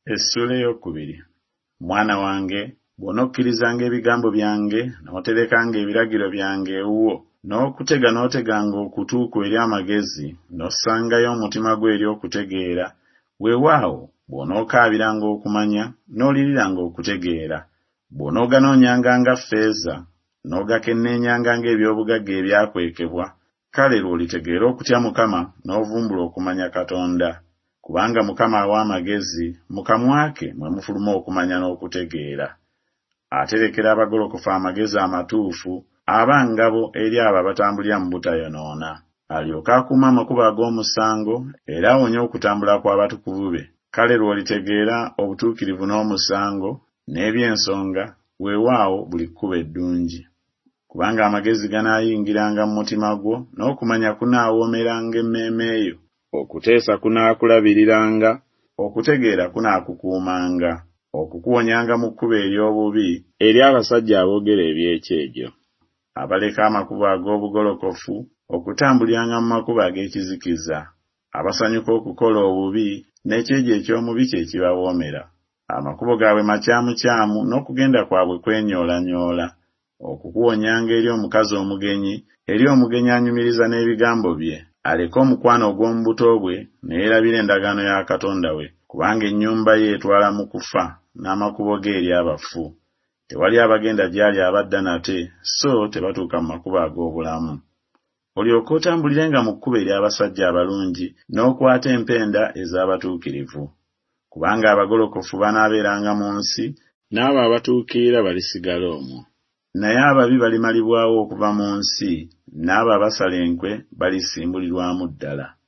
Essula eyokubiri. Mwana wange, bw'onokkirizanga ebigambo byange n'oterekanga ebiragiro byange ewuwo n'oteganga okutuuka eri amagezi n'ossangayo omutima gwo eri okutegeera, weewaawo bw'onookaabiranga okumanya n'oliriranga okutegeera, bw'onooganoonyanga nga ffeeza n'ogakenneenyanga ng'ebyobugagga ebyakwekebwa, kale lw'olitegeera okutya Mukama n'ovumbula okumanya Katonda. Kubanga Mukama awa amagezi, mu kamwa ke mwe mufuluma okumanya n'okutegeera. Aterekera abagolokofu amagezi amatuufu, aba ngabo eri abo abatambulira mu butayonoona. Alyoka akuuma amakubo ag'omusango era awonya okutambula kw'abatukuvu be. Kale lw'olitegeera obutuukirivu n'omusango n'eby'ensonga, weewaawo buli kkubo eddungi. Kubanga amagezi ganaayingiranga mu mutima gwo, n'okumanya kunaawoomeranga emmeeme yo. Okuteesa kunaakulabiriranga, okutegeera kunaakukuumanga, okukuwonyanga mu kkubo ery'obubi eri abasajja aboogera eby'ekyejo, abaleka amakubo ag'obugolokofu okutambuliranga mu makubo ag'ekizikiza, abasanyuka okukola obubi n'ekyejo eky'omubi kye kibawoomera. Amakubo gaabwe makyamukyamu n'okugenda kwabwe kwenyoolanyola, okukuwonyanga eri omukazi omugenyi, eri omugenyi anyumiriza n'ebigambo bye, aleke omukwano ogw'omu buto bwe neerabira endagaano ya Katonda we, kubanga ennyumba ye etwala mu kufa n'amakubo ge eri abafu. Tewali abagenda gy'ali abadda nate, so tebatuuka mu makubo ag'obulamu. Olyoke otambulirenga mu kkubo ery'abasajja abalungi n'okwata empenda ez'abatuukirivu. Kubanga abagolokofu banaabeeranga mu nsi, n'abo abatuukirira balisigala omwo. Naye ababi balimalibwawo okuva mu nsi, n'abo abasala enkwe balisimbulirwamu ddala.